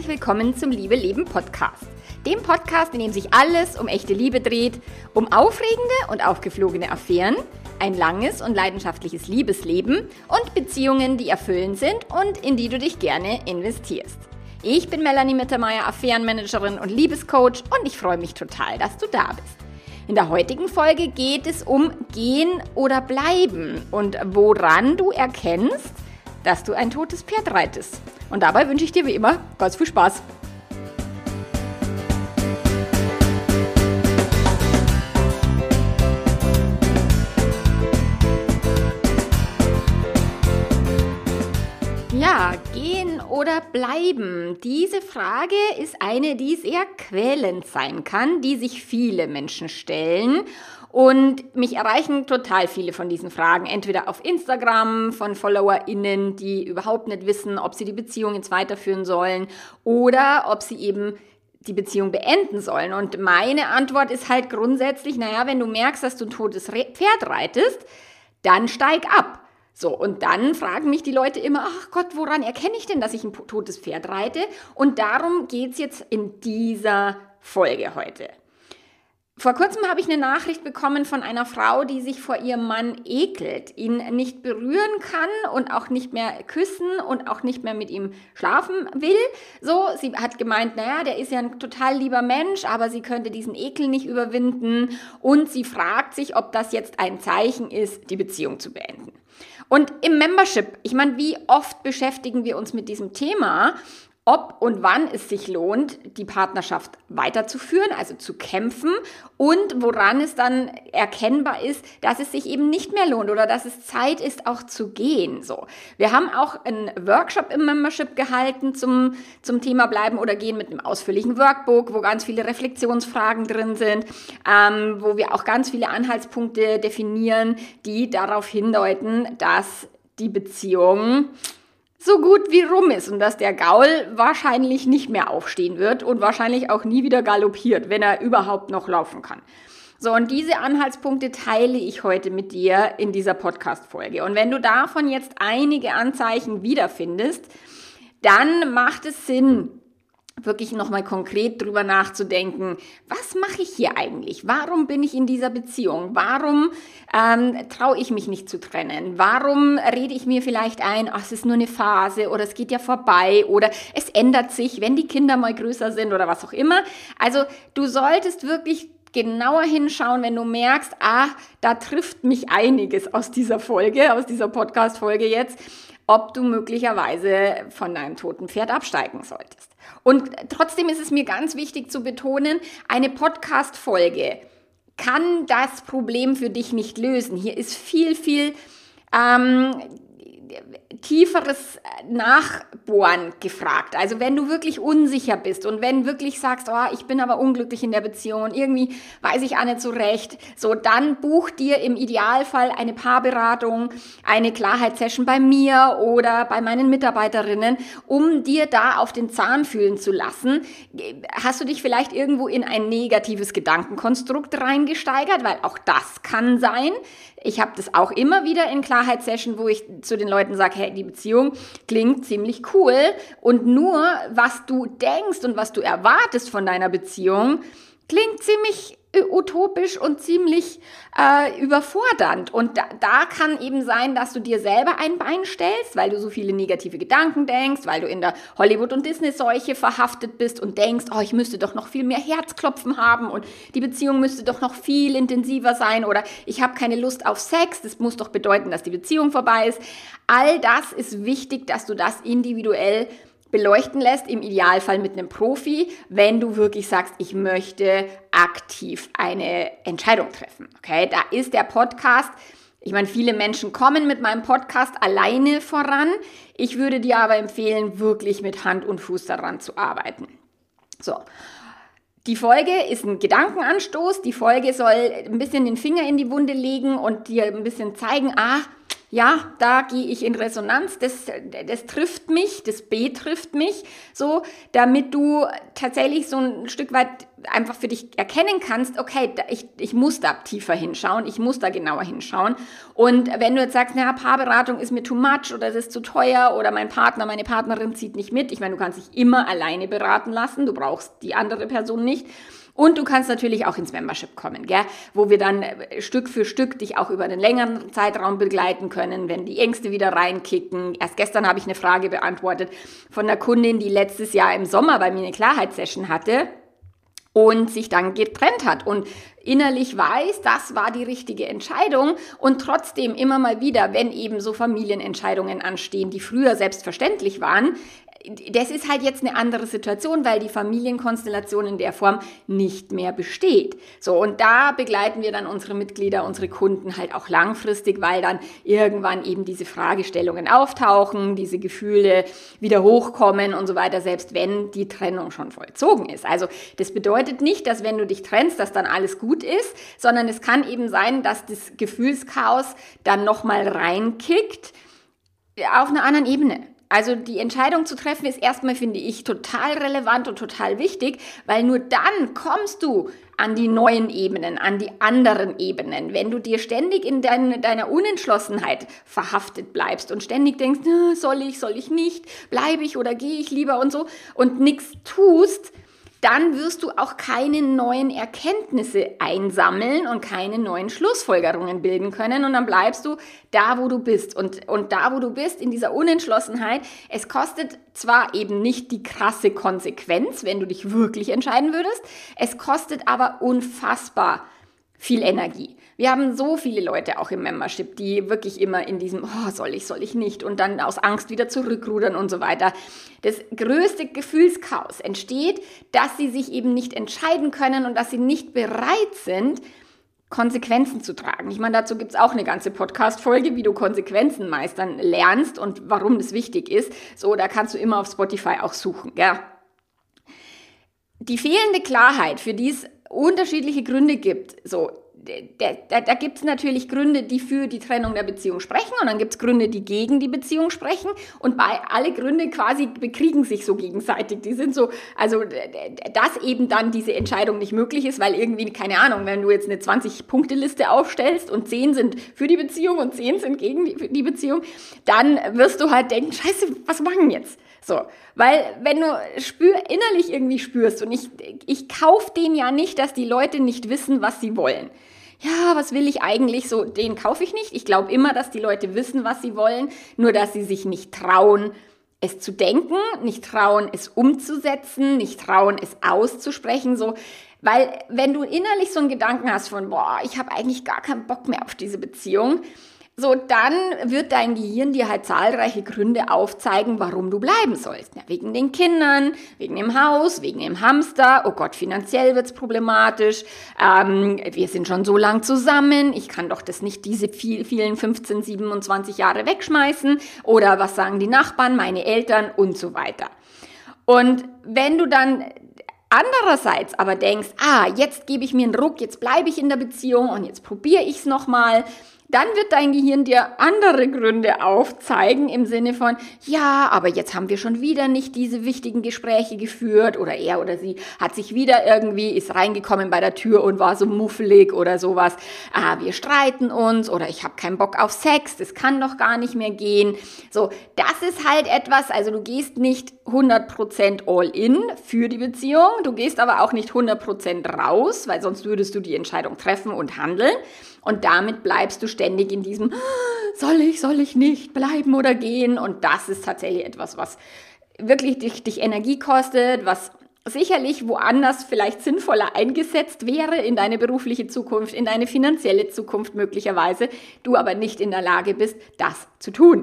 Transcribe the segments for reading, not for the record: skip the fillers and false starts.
willkommen zum Liebe Leben Podcast. Dem Podcast, in dem sich alles um echte Liebe dreht, um aufregende und aufgeflogene Affären, ein langes und leidenschaftliches Liebesleben und Beziehungen, die erfüllend sind und in die du dich gerne investierst. Ich bin Melanie Mittermeier, Affärenmanagerin und Liebescoach und ich freue mich total, dass du da bist. In der heutigen Folge geht es um Gehen oder Bleiben und woran du erkennst, dass du ein totes Pferd reitest. Und dabei wünsche ich dir wie immer ganz viel Spaß. Ja, gehen oder bleiben? Diese Frage ist eine, die sehr quälend sein kann, die sich viele Menschen stellen. Und mich erreichen total viele von diesen Fragen, entweder auf Instagram von FollowerInnen, die überhaupt nicht wissen, ob sie die Beziehung jetzt weiterführen sollen oder ob sie eben die Beziehung beenden sollen. Und meine Antwort ist halt grundsätzlich, naja, wenn du merkst, dass du ein totes Pferd reitest, dann steig ab. So, und dann fragen mich die Leute immer, ach Gott, woran erkenne ich denn, dass ich ein totes Pferd reite? Und darum geht's jetzt in dieser Folge heute. Vor kurzem habe ich eine Nachricht bekommen von einer Frau, die sich vor ihrem Mann ekelt, ihn nicht berühren kann und auch nicht mehr küssen und auch nicht mehr mit ihm schlafen will. So, sie hat gemeint, naja, der ist ja ein total lieber Mensch, aber sie könnte diesen Ekel nicht überwinden und sie fragt sich, ob das jetzt ein Zeichen ist, die Beziehung zu beenden. Und im Membership, ich meine, wie oft beschäftigen wir uns mit diesem Thema, ob und wann es sich lohnt, die Partnerschaft weiterzuführen, also zu kämpfen und woran es dann erkennbar ist, dass es sich eben nicht mehr lohnt oder dass es Zeit ist, auch zu gehen. So, wir haben auch einen Workshop im Membership gehalten zum Thema Bleiben oder Gehen mit einem ausführlichen Workbook, wo ganz viele Reflexionsfragen drin sind, wo wir auch ganz viele Anhaltspunkte definieren, die darauf hindeuten, dass die Beziehung so gut wie rum ist und dass der Gaul wahrscheinlich nicht mehr aufstehen wird und wahrscheinlich auch nie wieder galoppiert, wenn er überhaupt noch laufen kann. So, und diese Anhaltspunkte teile ich heute mit dir in dieser Podcast-Folge. Und wenn du davon jetzt einige Anzeichen wiederfindest, dann macht es Sinn, wirklich nochmal konkret drüber nachzudenken, was mache ich hier eigentlich? Warum bin ich in dieser Beziehung? Warum traue ich mich nicht zu trennen? Warum rede ich mir vielleicht ein, ach, es ist nur eine Phase oder es geht ja vorbei oder es ändert sich, wenn die Kinder mal größer sind oder was auch immer. Also du solltest wirklich genauer hinschauen, wenn du merkst, da trifft mich einiges aus dieser Folge, aus dieser Podcast-Folge jetzt, ob du möglicherweise von deinem toten Pferd absteigen solltest. Und trotzdem ist es mir ganz wichtig zu betonen, eine Podcast-Folge kann das Problem für dich nicht lösen. Hier ist viel tieferes Nachbohren gefragt. Also wenn du wirklich unsicher bist und wenn wirklich sagst, ich bin aber unglücklich in der Beziehung, irgendwie weiß ich auch nicht so recht, so dann buch dir im Idealfall eine Paarberatung, eine Klarheitssession bei mir oder bei meinen Mitarbeiterinnen, um dir da auf den Zahn fühlen zu lassen. Hast du dich vielleicht irgendwo in ein negatives Gedankenkonstrukt reingesteigert, weil auch das kann sein. Ich habe das auch immer wieder in Klarheitssession, wo ich zu den Leuten sage, hey, die Beziehung klingt ziemlich cool und nur was du denkst und was du erwartest von deiner Beziehung, klingt ziemlich utopisch und ziemlich überfordernd. Und da kann eben sein, dass du dir selber ein Bein stellst, weil du so viele negative Gedanken denkst, weil du in der Hollywood- und Disney-Seuche verhaftet bist und denkst, ich müsste doch noch viel mehr Herzklopfen haben und die Beziehung müsste doch noch viel intensiver sein oder ich habe keine Lust auf Sex, das muss doch bedeuten, dass die Beziehung vorbei ist. All das ist wichtig, dass du das individuell beleuchten lässt, im Idealfall mit einem Profi, wenn du wirklich sagst, ich möchte aktiv eine Entscheidung treffen. Okay, da ist der Podcast, ich meine, viele Menschen kommen mit meinem Podcast alleine voran. Ich würde dir aber empfehlen, wirklich mit Hand und Fuß daran zu arbeiten. So. Die Folge ist ein Gedankenanstoß. Die Folge soll ein bisschen den Finger in die Wunde legen und dir ein bisschen zeigen, ja, da gehe ich in Resonanz, das trifft mich, das betrifft mich, so, damit du tatsächlich so ein Stück weit einfach für dich erkennen kannst, okay, ich muss da tiefer hinschauen, ich muss da genauer hinschauen. Und wenn du jetzt sagst, na, Paarberatung ist mir too much oder es ist zu teuer oder mein Partner, meine Partnerin zieht nicht mit, ich meine, du kannst dich immer alleine beraten lassen, du brauchst die andere Person nicht. Und du kannst natürlich auch ins Membership kommen, gell? Wo wir dann Stück für Stück dich auch über einen längeren Zeitraum begleiten können, wenn die Ängste wieder reinkicken. Erst gestern habe ich eine Frage beantwortet von einer Kundin, die letztes Jahr im Sommer bei mir eine Klarheitssession hatte und sich dann getrennt hat und innerlich weiß, das war die richtige Entscheidung und trotzdem immer mal wieder, wenn eben so Familienentscheidungen anstehen, die früher selbstverständlich waren, das ist halt jetzt eine andere Situation, weil die Familienkonstellation in der Form nicht mehr besteht. So, und da begleiten wir dann unsere Mitglieder, unsere Kunden halt auch langfristig, weil dann irgendwann eben diese Fragestellungen auftauchen, diese Gefühle wieder hochkommen und so weiter, selbst wenn die Trennung schon vollzogen ist. Also das bedeutet nicht, dass wenn du dich trennst, dass dann alles gut ist, sondern es kann eben sein, dass das Gefühlschaos dann nochmal reinkickt auf einer anderen Ebene. Also die Entscheidung zu treffen ist erstmal, finde ich, total relevant und total wichtig, weil nur dann kommst du an die neuen Ebenen, an die anderen Ebenen. Wenn du dir ständig in deiner Unentschlossenheit verhaftet bleibst und ständig denkst, soll ich nicht, bleibe ich oder gehe ich lieber und so und nichts tust, dann wirst du auch keine neuen Erkenntnisse einsammeln und keine neuen Schlussfolgerungen bilden können und dann bleibst du da, wo du bist. Und da, wo du bist, in dieser Unentschlossenheit, es kostet zwar eben nicht die krasse Konsequenz, wenn du dich wirklich entscheiden würdest, es kostet aber unfassbar viel Energie. Wir haben so viele Leute auch im Membership, die wirklich immer in diesem, soll ich nicht und dann aus Angst wieder zurückrudern und so weiter. Das größte Gefühlschaos entsteht, dass sie sich eben nicht entscheiden können und dass sie nicht bereit sind, Konsequenzen zu tragen. Ich meine, dazu gibt es auch eine ganze Podcast-Folge, wie du Konsequenzen meistern lernst und warum das wichtig ist. So, da kannst du immer auf Spotify auch suchen, gell? Die fehlende Klarheit, für die es unterschiedliche Gründe gibt, so, da gibt es natürlich Gründe, die für die Trennung der Beziehung sprechen und dann gibt es Gründe, die gegen die Beziehung sprechen und alle Gründe quasi bekriegen sich so gegenseitig. Die sind so, also dass eben dann diese Entscheidung nicht möglich ist, weil irgendwie, keine Ahnung, wenn du jetzt eine 20-Punkte-Liste aufstellst und 10 sind für die Beziehung und 10 sind gegen die Beziehung, dann wirst du halt denken, scheiße, was machen wir jetzt? So, weil wenn du innerlich irgendwie spürst und ich kaufe denen ja nicht, dass die Leute nicht wissen, was sie wollen. Ja, was will ich eigentlich? So, den kaufe ich nicht. Ich glaube immer, dass die Leute wissen, was sie wollen, nur dass sie sich nicht trauen, es zu denken, nicht trauen, es umzusetzen, nicht trauen, es auszusprechen, so. Weil wenn du innerlich so einen Gedanken hast von, ich habe eigentlich gar keinen Bock mehr auf diese Beziehung, so, dann wird dein Gehirn dir halt zahlreiche Gründe aufzeigen, warum du bleiben sollst. Ja, wegen den Kindern, wegen dem Haus, wegen dem Hamster. Oh Gott, finanziell wird's problematisch. Wir sind schon so lang zusammen. Ich kann doch das nicht diese vielen 15, 27 Jahre wegschmeißen. Oder was sagen die Nachbarn, meine Eltern und so weiter. Und wenn du dann andererseits aber denkst, jetzt gebe ich mir einen Ruck, jetzt bleibe ich in der Beziehung und jetzt probiere ich es nochmal, dann wird dein Gehirn dir andere Gründe aufzeigen im Sinne von, ja, aber jetzt haben wir schon wieder nicht diese wichtigen Gespräche geführt oder er oder sie hat sich wieder ist reingekommen bei der Tür und war so muffelig oder sowas. Wir streiten uns oder ich habe keinen Bock auf Sex, das kann doch gar nicht mehr gehen. So, das ist halt etwas, also du gehst nicht 100% all in für die Beziehung, du gehst aber auch nicht 100% raus, weil sonst würdest du die Entscheidung treffen und handeln. Und damit bleibst du ständig in diesem, soll ich nicht bleiben oder gehen? Und das ist tatsächlich etwas, was wirklich dich Energie kostet, was sicherlich woanders vielleicht sinnvoller eingesetzt wäre in deine berufliche Zukunft, in deine finanzielle Zukunft möglicherweise, du aber nicht in der Lage bist, das zu tun.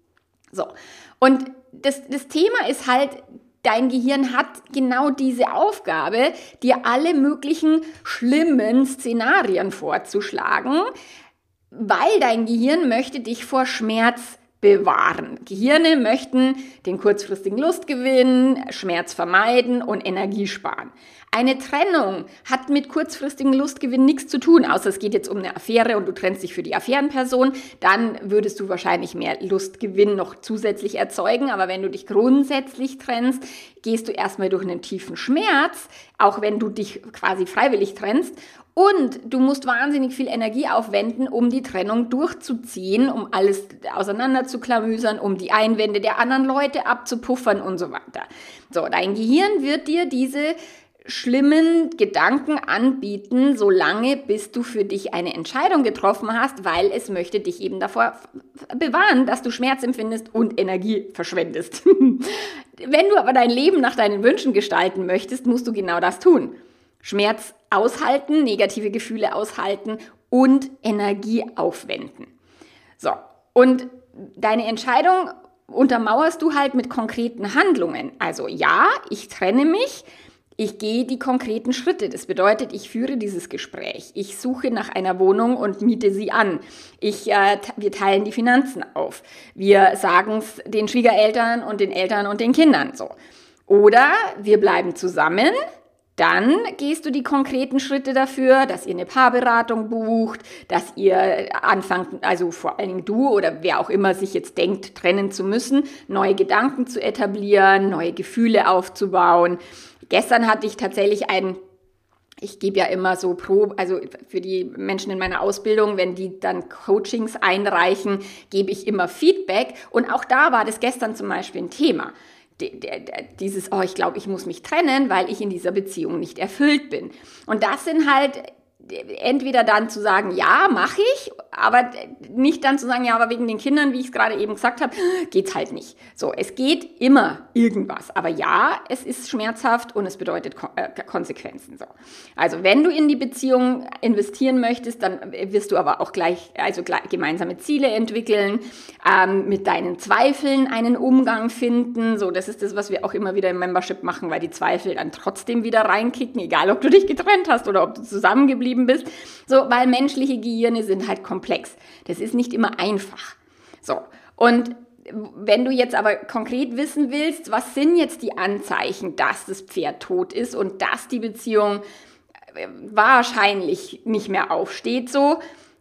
So, und das Thema ist halt, dein Gehirn hat genau diese Aufgabe, dir alle möglichen schlimmen Szenarien vorzuschlagen, weil dein Gehirn möchte dich vor Schmerz bewahren. Gehirne möchten den kurzfristigen Lustgewinn, Schmerz vermeiden und Energie sparen. Eine Trennung hat mit kurzfristigem Lustgewinn nichts zu tun, außer es geht jetzt um eine Affäre und du trennst dich für die Affärenperson, dann würdest du wahrscheinlich mehr Lustgewinn noch zusätzlich erzeugen, aber wenn du dich grundsätzlich trennst, gehst du erstmal durch einen tiefen Schmerz, auch wenn du dich quasi freiwillig trennst. Und du musst wahnsinnig viel Energie aufwenden, um die Trennung durchzuziehen, um alles auseinanderzuklamüsern, um die Einwände der anderen Leute abzupuffern und so weiter. So, dein Gehirn wird dir diese schlimmen Gedanken anbieten, solange bis du für dich eine Entscheidung getroffen hast, weil es möchte dich eben davor bewahren, dass du Schmerz empfindest und Energie verschwendest. Wenn du aber dein Leben nach deinen Wünschen gestalten möchtest, musst du genau das tun. Schmerz aushalten, negative Gefühle aushalten und Energie aufwenden. So, und deine Entscheidung untermauerst du halt mit konkreten Handlungen. Also ja, ich trenne mich, ich gehe die konkreten Schritte. Das bedeutet, ich führe dieses Gespräch. Ich suche nach einer Wohnung und miete sie an. Wir teilen die Finanzen auf. Wir sagen es den Schwiegereltern und den Eltern und den Kindern so. Oder wir bleiben zusammen. Dann gehst du die konkreten Schritte dafür, dass ihr eine Paarberatung bucht, dass ihr anfangt, also vor allen Dingen du oder wer auch immer sich jetzt denkt, trennen zu müssen, neue Gedanken zu etablieren, neue Gefühle aufzubauen. Gestern hatte ich tatsächlich ich gebe ja immer so also für die Menschen in meiner Ausbildung, wenn die dann Coachings einreichen, gebe ich immer Feedback. Und auch da war das gestern zum Beispiel ein Thema. Dieses, ich glaube, ich muss mich trennen, weil ich in dieser Beziehung nicht erfüllt bin. Und das sind halt entweder dann zu sagen, ja, mache ich, aber nicht dann zu sagen, ja, aber wegen den Kindern, wie ich es gerade eben gesagt habe, geht's halt nicht. So, es geht immer irgendwas. Aber ja, es ist schmerzhaft und es bedeutet Konsequenzen. So. Also wenn du in die Beziehung investieren möchtest, dann wirst du aber auch gleich gemeinsame Ziele entwickeln, mit deinen Zweifeln einen Umgang finden. So, das ist das, was wir auch immer wieder im Membership machen, weil die Zweifel dann trotzdem wieder reinkicken, egal ob du dich getrennt hast oder ob du zusammengeblieben bist, so, weil menschliche Gehirne sind halt komplex. Das ist nicht immer einfach. So, und wenn du jetzt aber konkret wissen willst, was sind jetzt die Anzeichen, dass das Pferd tot ist und dass die Beziehung wahrscheinlich nicht mehr aufsteht, so,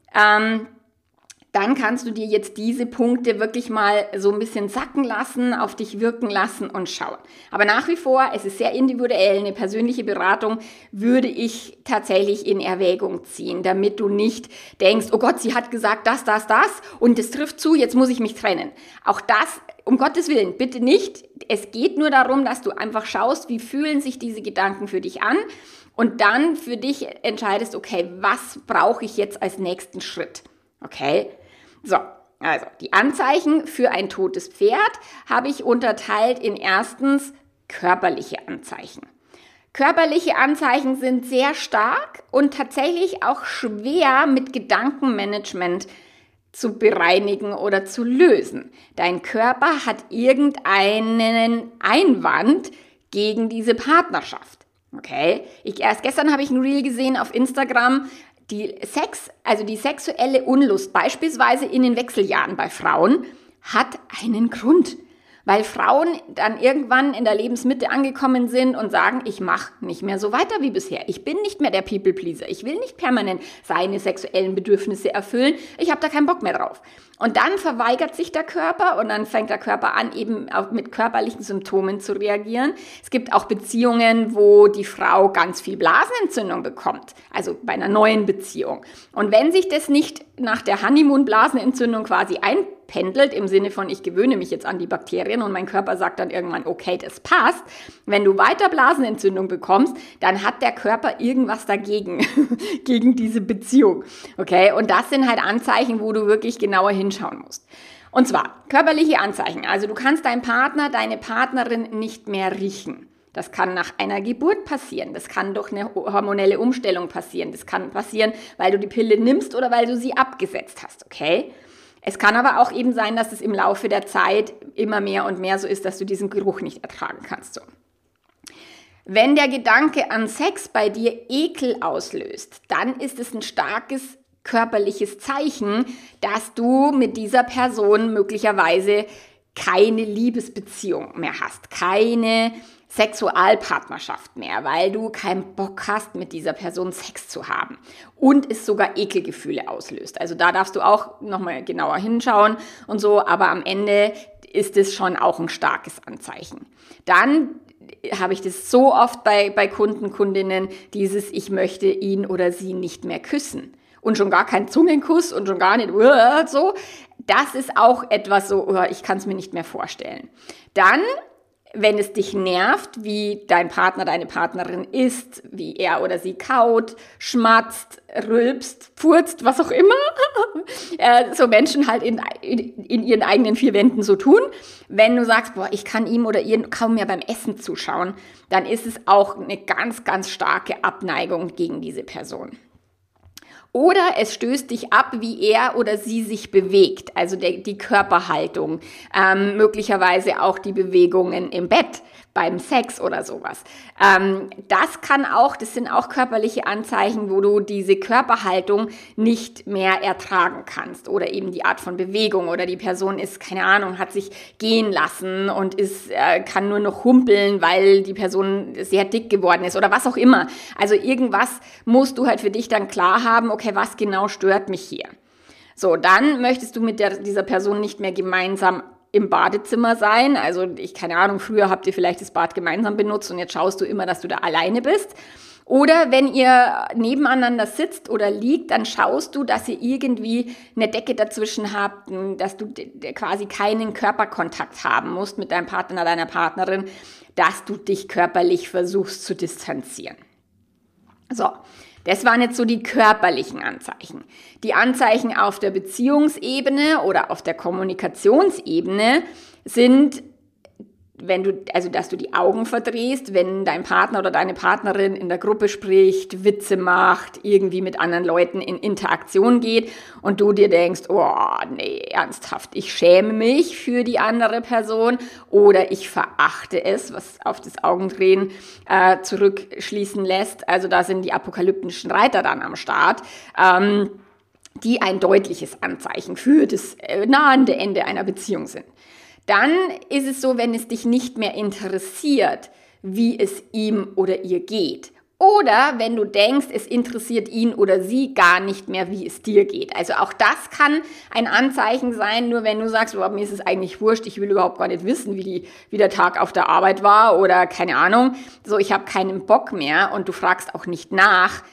dann kannst du dir jetzt diese Punkte wirklich mal so ein bisschen sacken lassen, auf dich wirken lassen und schauen. Aber nach wie vor, es ist sehr individuell, eine persönliche Beratung würde ich tatsächlich in Erwägung ziehen, damit du nicht denkst, oh Gott, sie hat gesagt das und das trifft zu, jetzt muss ich mich trennen. Auch das, um Gottes Willen, bitte nicht. Es geht nur darum, dass du einfach schaust, wie fühlen sich diese Gedanken für dich an und dann für dich entscheidest, okay, was brauche ich jetzt als nächsten Schritt? Okay? So, also die Anzeichen für ein totes Pferd habe ich unterteilt in erstens körperliche Anzeichen. Körperliche Anzeichen sind sehr stark und tatsächlich auch schwer mit Gedankenmanagement zu bereinigen oder zu lösen. Dein Körper hat irgendeinen Einwand gegen diese Partnerschaft. Okay? Erst gestern habe ich ein Reel gesehen auf Instagram. Die sexuelle Unlust, beispielsweise in den Wechseljahren bei Frauen, hat einen Grund. Weil Frauen dann irgendwann in der Lebensmitte angekommen sind und sagen, ich mache nicht mehr so weiter wie bisher. Ich bin nicht mehr der People-Pleaser. Ich will nicht permanent seine sexuellen Bedürfnisse erfüllen. Ich habe da keinen Bock mehr drauf. Und dann verweigert sich der Körper und dann fängt der Körper an, eben auch mit körperlichen Symptomen zu reagieren. Es gibt auch Beziehungen, wo die Frau ganz viel Blasenentzündung bekommt, also bei einer neuen Beziehung. Und wenn sich das nicht nach der Honeymoon-Blasenentzündung quasi einpendelt, im Sinne von, ich gewöhne mich jetzt an die Bakterien und mein Körper sagt dann irgendwann, okay, das passt. Wenn du weiter Blasenentzündung bekommst, dann hat der Körper irgendwas dagegen, gegen diese Beziehung. Okay, und das sind halt Anzeichen, wo du wirklich genauer hinschauen musst. Und zwar körperliche Anzeichen. Also du kannst deinen Partner, deine Partnerin nicht mehr riechen. Das kann nach einer Geburt passieren. Das kann durch eine hormonelle Umstellung passieren. Das kann passieren, weil du die Pille nimmst oder weil du sie abgesetzt hast, okay? Es kann aber auch eben sein, dass es im Laufe der Zeit immer mehr und mehr so ist, dass du diesen Geruch nicht ertragen kannst. So. Wenn der Gedanke an Sex bei dir Ekel auslöst, dann ist es ein starkes körperliches Zeichen, dass du mit dieser Person möglicherweise keine Liebesbeziehung mehr hast, keine Sexualpartnerschaft mehr, weil du keinen Bock hast, mit dieser Person Sex zu haben und es sogar Ekelgefühle auslöst. Also da darfst du auch nochmal genauer hinschauen und so, aber am Ende ist es schon auch ein starkes Anzeichen. Dann habe ich das so oft bei Kunden, Kundinnen, ich möchte ihn oder sie nicht mehr küssen. Und schon gar kein Zungenkuss und schon gar nicht so. Das ist auch etwas so, ich kann es mir nicht mehr vorstellen. Dann, wenn es dich nervt, wie dein Partner, deine Partnerin isst, wie er oder sie kaut, schmatzt, rülpst, furzt, was auch immer, so Menschen halt in ihren eigenen vier Wänden so tun. Wenn du sagst, ich kann ihm oder ihr kaum mehr beim Essen zuschauen, dann ist es auch eine ganz, ganz starke Abneigung gegen diese Person. Oder es stößt dich ab, wie er oder sie sich bewegt, also die Körperhaltung, möglicherweise auch die Bewegungen im Bett, beim Sex oder sowas. Das sind auch körperliche Anzeichen, wo du diese Körperhaltung nicht mehr ertragen kannst oder eben die Art von Bewegung oder die Person ist, keine Ahnung, hat sich gehen lassen und kann nur noch humpeln, weil die Person sehr dick geworden ist oder was auch immer. Also irgendwas musst du halt für dich dann klar haben, okay, was genau stört mich hier? So, dann möchtest du mit dieser Person nicht mehr gemeinsam im Badezimmer sein. Also keine Ahnung, früher habt ihr vielleicht das Bad gemeinsam benutzt und jetzt schaust du immer, dass du da alleine bist. Oder wenn ihr nebeneinander sitzt oder liegt, dann schaust du, dass ihr irgendwie eine Decke dazwischen habt, dass du quasi keinen Körperkontakt haben musst mit deinem Partner, deiner Partnerin, dass du dich körperlich versuchst zu distanzieren. So. Das waren jetzt so die körperlichen Anzeichen. Die Anzeichen auf der Beziehungsebene oder auf der Kommunikationsebene sind, dass du die Augen verdrehst, wenn dein Partner oder deine Partnerin in der Gruppe spricht, Witze macht, irgendwie mit anderen Leuten in Interaktion geht und du dir denkst, nee, ernsthaft, ich schäme mich für die andere Person oder ich verachte es, was auf das Augendrehen zurückschließen lässt. Also da sind die apokalyptischen Reiter dann am Start, die ein deutliches Anzeichen für das nahende Ende einer Beziehung sind. Dann ist es so, wenn es dich nicht mehr interessiert, wie es ihm oder ihr geht. Oder wenn du denkst, es interessiert ihn oder sie gar nicht mehr, wie es dir geht. Also auch das kann ein Anzeichen sein, nur wenn du sagst, mir ist es eigentlich wurscht, ich will überhaupt gar nicht wissen, wie der Tag auf der Arbeit war oder keine Ahnung. So, ich habe keinen Bock mehr und du fragst auch nicht nach.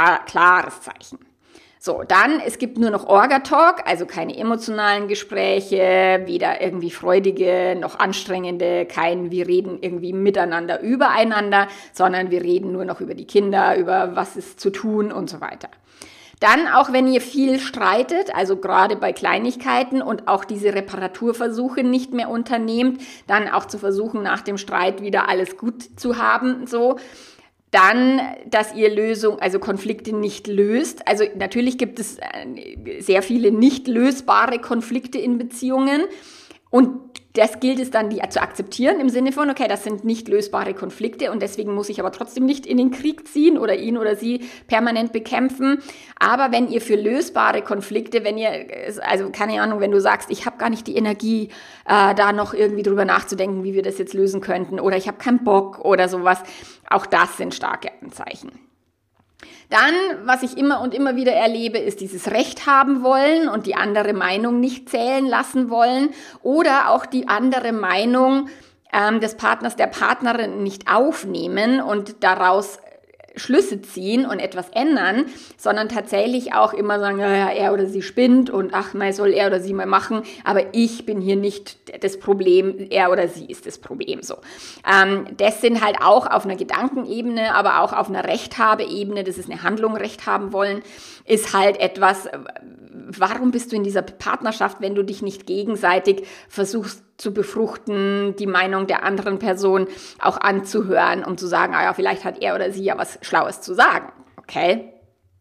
Klares Zeichen. So, dann, es gibt nur noch Orga-Talk, also keine emotionalen Gespräche, weder irgendwie freudige noch anstrengende, wir reden irgendwie miteinander übereinander, sondern wir reden nur noch über die Kinder, über was ist zu tun und so weiter. Dann, auch wenn ihr viel streitet, also gerade bei Kleinigkeiten und auch diese Reparaturversuche nicht mehr unternehmt, dann auch zu versuchen, nach dem Streit wieder alles gut zu haben, so. Dann, dass ihr Konflikte nicht löst. Also natürlich gibt es sehr viele nicht lösbare Konflikte in Beziehungen und das gilt es dann, die zu akzeptieren im Sinne von, okay, das sind nicht lösbare Konflikte und deswegen muss ich aber trotzdem nicht in den Krieg ziehen oder ihn oder sie permanent bekämpfen. Aber wenn ihr für lösbare Konflikte, keine Ahnung, wenn du sagst, ich habe gar nicht die Energie, da noch irgendwie drüber nachzudenken, wie wir das jetzt lösen könnten oder ich habe keinen Bock oder sowas, auch das sind starke Anzeichen. Dann, was ich immer und immer wieder erlebe, ist dieses Recht haben wollen und die andere Meinung nicht zählen lassen wollen oder auch die andere Meinung des Partners, der Partnerin nicht aufnehmen und daraus Schlüsse ziehen und etwas ändern, sondern tatsächlich auch immer sagen, ja, er oder sie spinnt und mal soll er oder sie mal machen, aber ich bin hier nicht das Problem, er oder sie ist das Problem, so. Das sind halt auch auf einer Gedankenebene, aber auch auf einer Rechthabeebene, das ist eine Handlung, Recht haben wollen, ist halt etwas, warum bist du in dieser Partnerschaft, wenn du dich nicht gegenseitig versuchst zu befruchten, die Meinung der anderen Person auch anzuhören, um zu sagen, vielleicht hat er oder sie ja was Schlaues zu sagen, okay?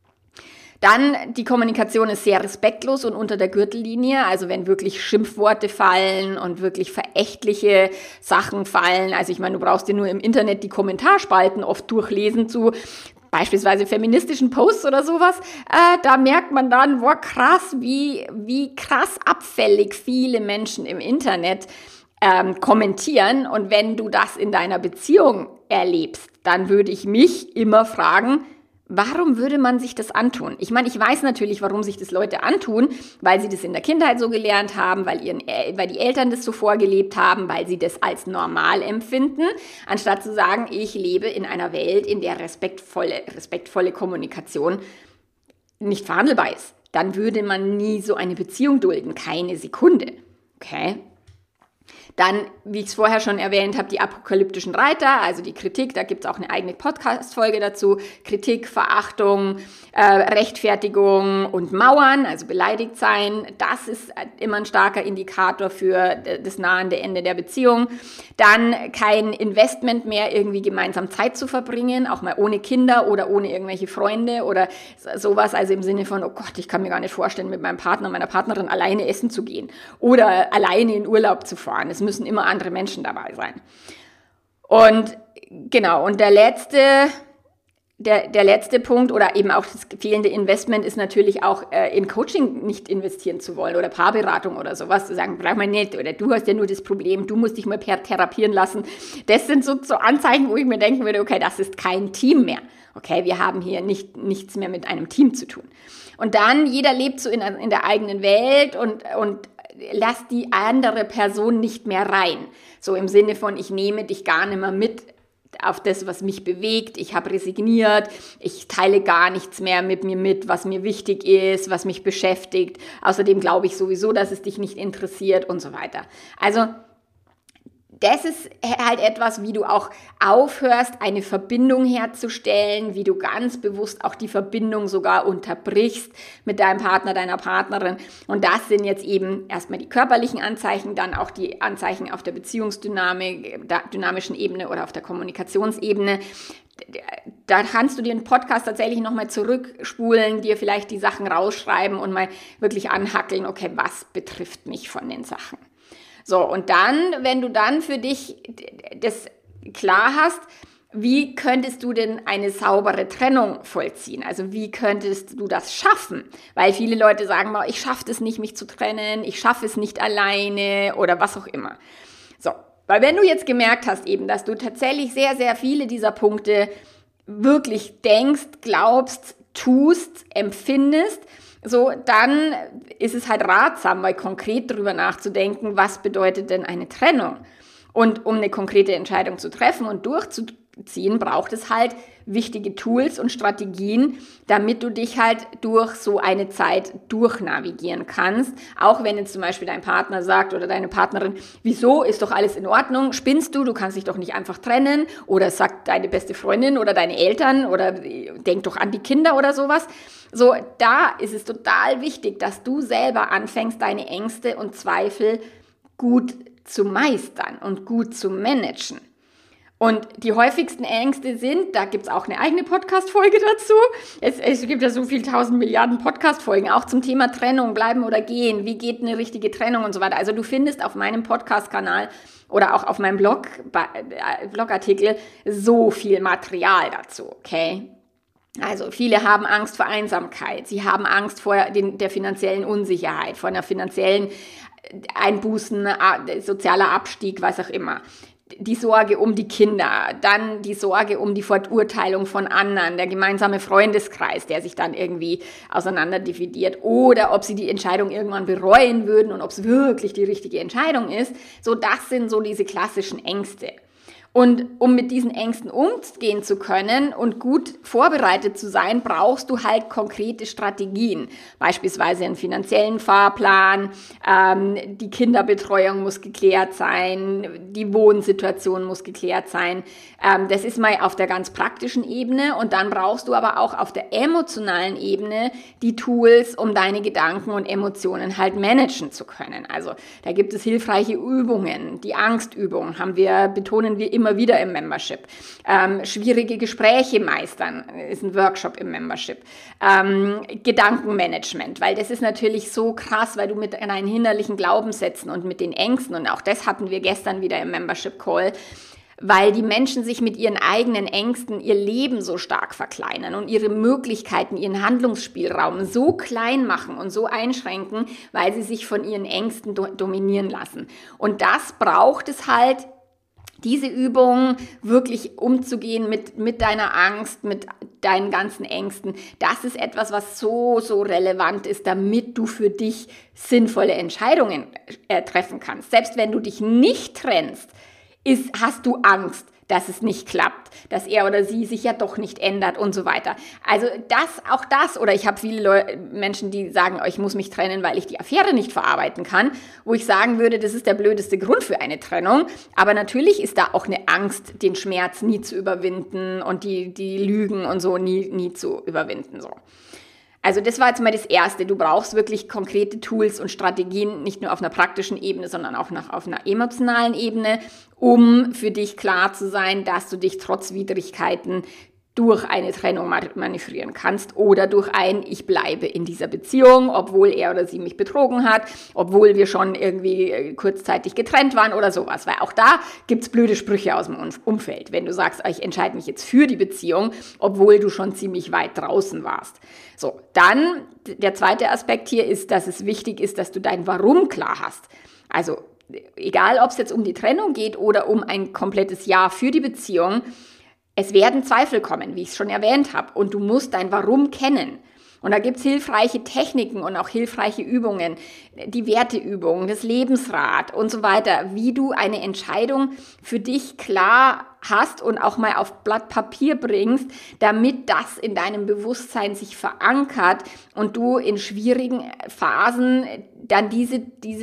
Dann, die Kommunikation ist sehr respektlos und unter der Gürtellinie, also wenn wirklich Schimpfworte fallen und wirklich verächtliche Sachen fallen, also ich meine, du brauchst dir nur im Internet die Kommentarspalten oft durchlesen zu beispielsweise feministischen Posts oder sowas, da merkt man dann, boah, krass, wie krass abfällig viele Menschen im Internet kommentieren. Und wenn du das in deiner Beziehung erlebst, dann würde ich mich immer fragen, warum würde man sich das antun? Ich meine, ich weiß natürlich, warum sich das Leute antun, weil sie das in der Kindheit so gelernt haben, weil die Eltern das so vorgelebt haben, weil sie das als normal empfinden, anstatt zu sagen, ich lebe in einer Welt, in der respektvolle Kommunikation nicht verhandelbar ist. Dann würde man nie so eine Beziehung dulden, keine Sekunde. Okay? Dann, wie ich es vorher schon erwähnt habe, die apokalyptischen Reiter, also die Kritik, da gibt es auch eine eigene Podcast-Folge dazu. Kritik, Verachtung, Rechtfertigung und Mauern, also beleidigt sein, das ist immer ein starker Indikator für das nahende Ende der Beziehung. Dann kein Investment mehr, irgendwie gemeinsam Zeit zu verbringen, auch mal ohne Kinder oder ohne irgendwelche Freunde oder sowas, also im Sinne von, oh Gott, ich kann mir gar nicht vorstellen, mit meinem Partner, meiner Partnerin alleine essen zu gehen oder alleine in Urlaub zu fahren. Es müssen immer andere Menschen dabei sein. Und genau, und der letzte Punkt oder eben auch das fehlende Investment ist natürlich auch in Coaching nicht investieren zu wollen oder Paarberatung oder sowas, zu sagen, braucht man nicht oder du hast ja nur das Problem, du musst dich mal therapieren lassen. Das sind so Anzeichen, wo ich mir denken würde, okay, das ist kein Team mehr. Okay, wir haben hier nichts mehr mit einem Team zu tun. Und dann, jeder lebt so in der eigenen Welt und lass die andere Person nicht mehr rein. So im Sinne von, ich nehme dich gar nicht mehr mit auf das, was mich bewegt. Ich habe resigniert. Ich teile gar nichts mehr mit mir mit, was mir wichtig ist, was mich beschäftigt. Außerdem glaube ich sowieso, dass es dich nicht interessiert und so weiter. Also das ist halt etwas, wie du auch aufhörst, eine Verbindung herzustellen, wie du ganz bewusst auch die Verbindung sogar unterbrichst mit deinem Partner, deiner Partnerin. Und das sind jetzt eben erstmal die körperlichen Anzeichen, dann auch die Anzeichen auf der dynamischen Ebene oder auf der Kommunikationsebene. Da kannst du dir einen Podcast tatsächlich nochmal zurückspulen, dir vielleicht die Sachen rausschreiben und mal wirklich anhackeln, okay, was betrifft mich von den Sachen? So, und dann, wenn du dann für dich das klar hast, wie könntest du denn eine saubere Trennung vollziehen? Also wie könntest du das schaffen? Weil viele Leute sagen, ich schaffe es nicht, mich zu trennen, ich schaffe es nicht alleine oder was auch immer. So, weil wenn du jetzt gemerkt hast eben, dass du tatsächlich sehr, sehr viele dieser Punkte wirklich denkst, glaubst, tust, empfindest, so, dann ist es halt ratsam, mal konkret darüber nachzudenken, was bedeutet denn eine Trennung? Und um eine konkrete Entscheidung zu treffen und durchzuziehen, braucht es halt wichtige Tools und Strategien, damit du dich halt durch so eine Zeit durchnavigieren kannst. Auch wenn jetzt zum Beispiel dein Partner sagt oder deine Partnerin, wieso, ist doch alles in Ordnung, spinnst du kannst dich doch nicht einfach trennen, oder sagt deine beste Freundin oder deine Eltern oder denk doch an die Kinder oder sowas. So, da ist es total wichtig, dass du selber anfängst, deine Ängste und Zweifel gut zu meistern und gut zu managen. Und die häufigsten Ängste sind, da gibt's auch eine eigene Podcast-Folge dazu. Es gibt ja so viele 1000 Milliarden Podcast-Folgen, auch zum Thema Trennung, bleiben oder gehen, wie geht eine richtige Trennung und so weiter. Also du findest auf meinem Podcast-Kanal oder auch auf meinem Blogartikel so viel Material dazu, okay? Also viele haben Angst vor Einsamkeit, sie haben Angst vor der finanziellen Unsicherheit, vor einer finanziellen Einbußen, sozialer Abstieg, was auch immer. Die Sorge um die Kinder, dann die Sorge um die Verurteilung von anderen, der gemeinsame Freundeskreis, der sich dann irgendwie auseinanderdividiert, oder ob sie die Entscheidung irgendwann bereuen würden und ob es wirklich die richtige Entscheidung ist. So, das sind so diese klassischen Ängste. Und um mit diesen Ängsten umgehen zu können und gut vorbereitet zu sein, brauchst du halt konkrete Strategien. Beispielsweise einen finanziellen Fahrplan, die Kinderbetreuung muss geklärt sein, die Wohnsituation muss geklärt sein. Das ist mal auf der ganz praktischen Ebene, und dann brauchst du aber auch auf der emotionalen Ebene die Tools, um deine Gedanken und Emotionen halt managen zu können. Also da gibt es hilfreiche Übungen. Die Angstübung betonen wir immer wieder im Membership. Schwierige Gespräche meistern ist ein Workshop im Membership. Gedankenmanagement, weil das ist natürlich so krass, weil du mit deinen innerlichen Glaubenssätzen und mit den Ängsten, und auch das hatten wir gestern wieder im Membership Call, weil die Menschen sich mit ihren eigenen Ängsten ihr Leben so stark verkleinern und ihre Möglichkeiten, ihren Handlungsspielraum so klein machen und so einschränken, weil sie sich von ihren Ängsten dominieren lassen. Und das braucht es halt, diese Übung wirklich umzugehen mit deiner Angst, mit deinen ganzen Ängsten. Das ist etwas, was so relevant ist, damit du für dich sinnvolle Entscheidungen treffen kannst. Selbst wenn du dich nicht trennst, hast du Angst, dass es nicht klappt, dass er oder sie sich ja doch nicht ändert und so weiter. Also oder ich habe viele Menschen, die sagen, ich muss mich trennen, weil ich die Affäre nicht verarbeiten kann, wo ich sagen würde, das ist der blödeste Grund für eine Trennung. Aber natürlich ist da auch eine Angst, den Schmerz nie zu überwinden und die Lügen und so nie zu überwinden, so. Also das war jetzt mal das Erste. Du brauchst wirklich konkrete Tools und Strategien, nicht nur auf einer praktischen Ebene, sondern auch auf einer emotionalen Ebene, um für dich klar zu sein, dass du dich trotz Widrigkeiten durch eine Trennung manövrieren kannst oder durch ich bleibe in dieser Beziehung, obwohl er oder sie mich betrogen hat, obwohl wir schon irgendwie kurzzeitig getrennt waren oder sowas. Weil auch da gibt's blöde Sprüche aus dem Umfeld, wenn du sagst, ich entscheide mich jetzt für die Beziehung, obwohl du schon ziemlich weit draußen warst. So, dann der zweite Aspekt hier ist, dass es wichtig ist, dass du dein Warum klar hast. Also egal, ob es jetzt um die Trennung geht oder um ein komplettes Ja für die Beziehung, es werden Zweifel kommen, wie ich es schon erwähnt habe, und du musst dein Warum kennen. Und da gibt's hilfreiche Techniken und auch hilfreiche Übungen, die Werteübungen, das Lebensrad und so weiter, wie du eine Entscheidung für dich klar hast und auch mal auf Blatt Papier bringst, damit das in deinem Bewusstsein sich verankert und du in schwierigen Phasen dann diese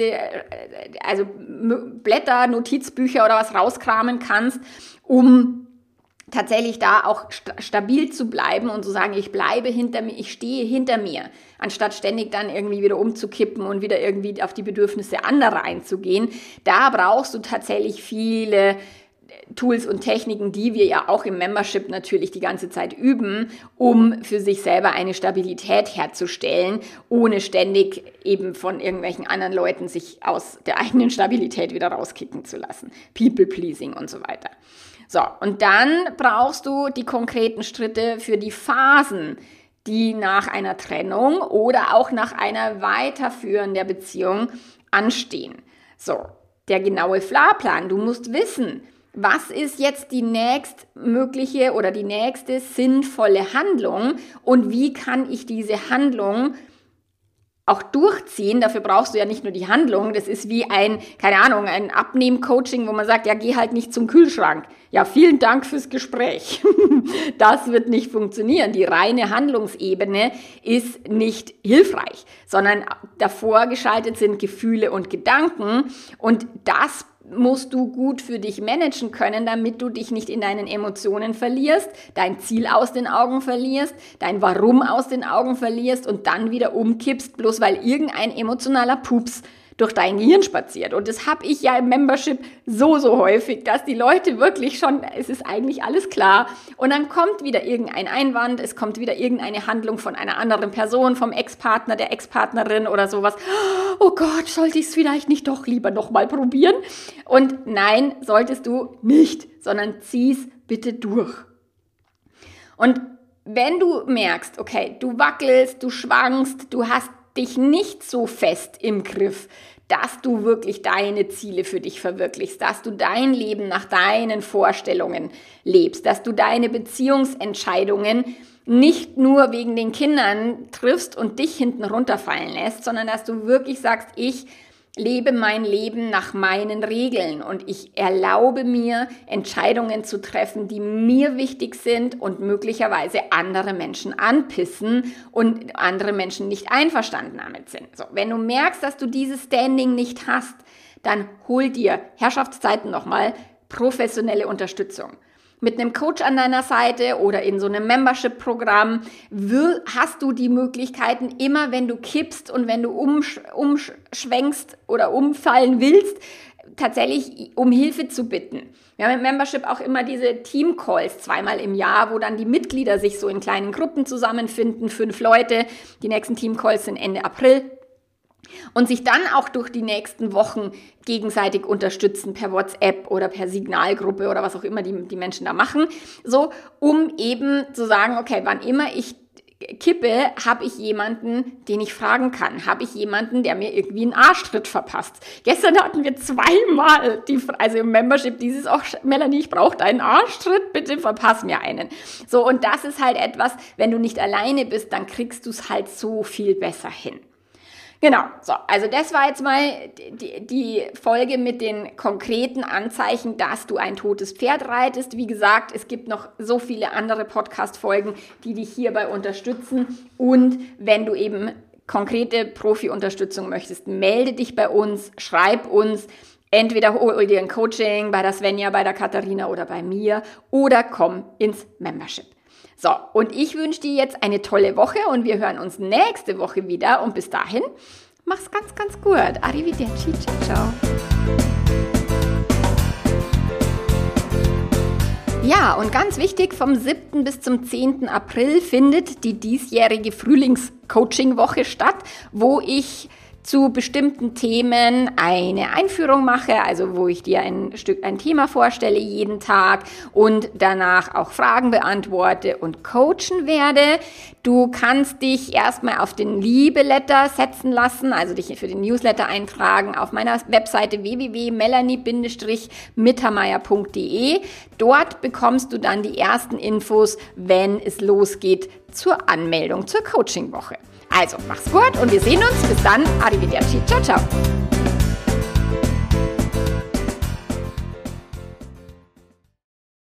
Blätter, Notizbücher oder was rauskramen kannst, um tatsächlich da auch stabil zu bleiben und zu sagen, ich bleibe hinter mir, ich stehe hinter mir, anstatt ständig dann irgendwie wieder umzukippen und wieder irgendwie auf die Bedürfnisse anderer einzugehen. Da brauchst du tatsächlich viele Tools und Techniken, die wir ja auch im Membership natürlich die ganze Zeit üben, um für sich selber eine Stabilität herzustellen, ohne ständig eben von irgendwelchen anderen Leuten sich aus der eigenen Stabilität wieder rauskicken zu lassen. People-pleasing und so weiter. So, und dann brauchst du die konkreten Schritte für die Phasen, die nach einer Trennung oder auch nach einer Weiterführen der Beziehung anstehen. So, der genaue Fahrplan. Du musst wissen, was ist jetzt die nächstmögliche oder die nächste sinnvolle Handlung und wie kann ich diese Handlung auch durchziehen. Dafür brauchst du ja nicht nur die Handlung, das ist wie ein Abnehm-Coaching, wo man sagt, ja, geh halt nicht zum Kühlschrank. Ja, vielen Dank fürs Gespräch. Das wird nicht funktionieren. Die reine Handlungsebene ist nicht hilfreich, sondern davor geschaltet sind Gefühle und Gedanken und das musst du gut für dich managen können, damit du dich nicht in deinen Emotionen verlierst, dein Ziel aus den Augen verlierst, dein Warum aus den Augen verlierst und dann wieder umkippst, bloß weil irgendein emotionaler Pups durch dein Gehirn spaziert. Und das habe ich ja im Membership so häufig, dass die Leute wirklich schon, es ist eigentlich alles klar. Und dann kommt wieder irgendein Einwand, es kommt wieder irgendeine Handlung von einer anderen Person, vom Ex-Partner, der Ex-Partnerin oder sowas. Oh Gott, sollte ich es vielleicht nicht doch lieber nochmal probieren? Und nein, solltest du nicht, sondern zieh's bitte durch. Und wenn du merkst, okay, du wackelst, du schwankst, du hast dich nicht so fest im Griff, dass du wirklich deine Ziele für dich verwirklichst, dass du dein Leben nach deinen Vorstellungen lebst, dass du deine Beziehungsentscheidungen nicht nur wegen den Kindern triffst und dich hinten runterfallen lässt, sondern dass du wirklich sagst, ich lebe mein Leben nach meinen Regeln und ich erlaube mir, Entscheidungen zu treffen, die mir wichtig sind und möglicherweise andere Menschen anpissen und andere Menschen nicht einverstanden damit sind. So, wenn du merkst, dass du dieses Standing nicht hast, dann hol dir Herrschaftszeiten nochmal professionelle Unterstützung. Mit einem Coach an deiner Seite oder in so einem Membership-Programm hast du die Möglichkeiten, immer wenn du kippst und wenn du umschwenkst oder umfallen willst, tatsächlich um Hilfe zu bitten. Wir haben im Membership auch immer diese Team-Calls 2-mal im Jahr, wo dann die Mitglieder sich so in kleinen Gruppen zusammenfinden, 5 Leute. Die nächsten Team-Calls sind Ende April. Und sich dann auch durch die nächsten Wochen gegenseitig unterstützen per WhatsApp oder per Signalgruppe oder was auch immer die Menschen da machen, so um eben zu sagen, okay, wann immer ich kippe, habe ich jemanden, den ich fragen kann. Habe ich jemanden, der mir irgendwie einen Arschtritt verpasst. Gestern hatten wir zweimal, also im Membership dieses, Melanie, ich brauche deinen Arschtritt, bitte verpass mir einen. So, und das ist halt etwas, wenn du nicht alleine bist, dann kriegst du es halt so viel besser hin. Genau, so, also das war jetzt mal die Folge mit den konkreten Anzeichen, dass du ein totes Pferd reitest. Wie gesagt, es gibt noch so viele andere Podcast-Folgen, die dich hierbei unterstützen. Und wenn du eben konkrete Profi-Unterstützung möchtest, melde dich bei uns, schreib uns. Entweder hol dir ein Coaching bei der Svenja, bei der Katharina oder bei mir oder komm ins Membership. So, und ich wünsche dir jetzt eine tolle Woche und wir hören uns nächste Woche wieder. Und bis dahin, mach's ganz, ganz gut. Arrivederci, ciao, ciao. Ja, und ganz wichtig, vom 7. bis zum 10. April findet die diesjährige Frühlings-Coaching-Woche statt, wo ich zu bestimmten Themen eine Einführung mache, also wo ich dir ein Thema vorstelle jeden Tag und danach auch Fragen beantworte und coachen werde. Du kannst dich erstmal auf den Liebe-Letter setzen lassen, also dich für den Newsletter eintragen auf meiner Webseite www.melanie-mittermeier.de. Dort bekommst du dann die ersten Infos, wenn es losgeht zur Anmeldung zur Coaching-Woche. Also, mach's gut und wir sehen uns. Bis dann. Arrivederci. Ciao, ciao.